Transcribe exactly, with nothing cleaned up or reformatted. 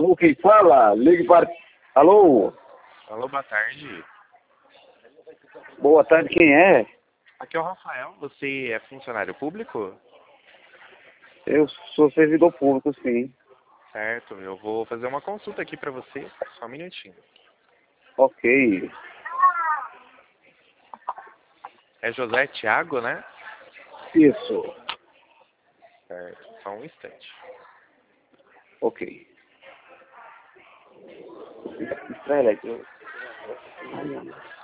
Alô, quem fala? Ligue para... Alô? Alô, boa tarde. Boa tarde, quem é? Aqui é o Rafael. Você é funcionário público? Eu sou servidor público, sim. Certo, eu vou fazer uma consulta aqui pra você. Só um minutinho. Ok. É José Thiago, né? Isso. Certo, só um instante. Ok. Espera aí.